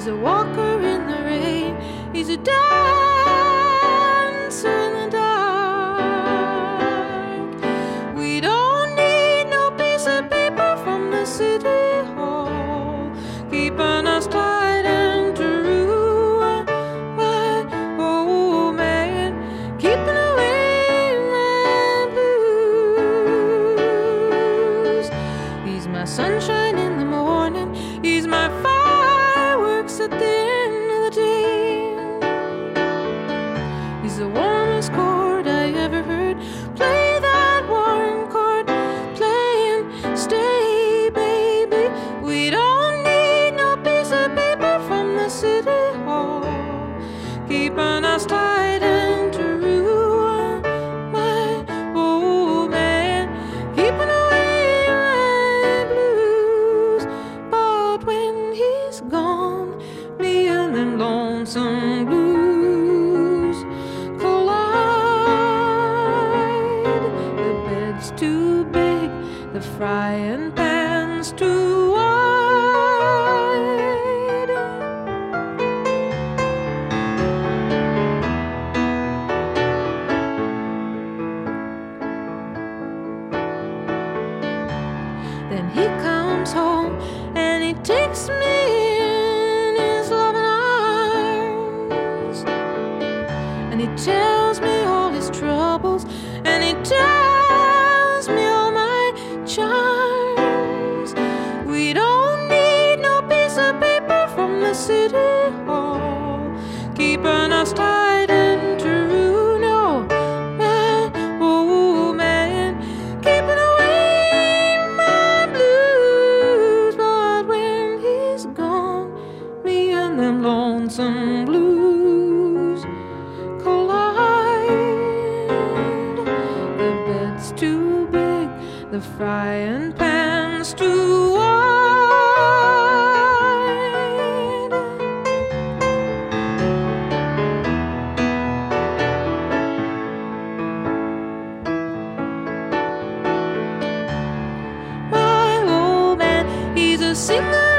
He's a walker in the rain. He's a dancer in the dark. We don't need no piece of paper from the city hall, keeping us tied and true. My old man, keeping away my blues. He's my sunshine in the morning. He's my fireworks at the end of the day. He's the warmest chord I ever heard. Play that warm chord, play and stay, baby. We don't need no piece of paper from the city hall, keeping us tight and true. My old man, keeping away my blues. But when he's gone, me and them lonesome blues collide. The bed's too big, the frying pan's too wide. Then he comes home and he takes me in his loving arms, and he tells me all his troubles, and he tells me all my charms. We don't need no piece of paper from the city hall, keeping us tight and true. No, my old man, keeping away my blues. But when he's gone, me and them lonesome blues collide. The bed's too big, the frying pan's too wide. My old man, he's a singer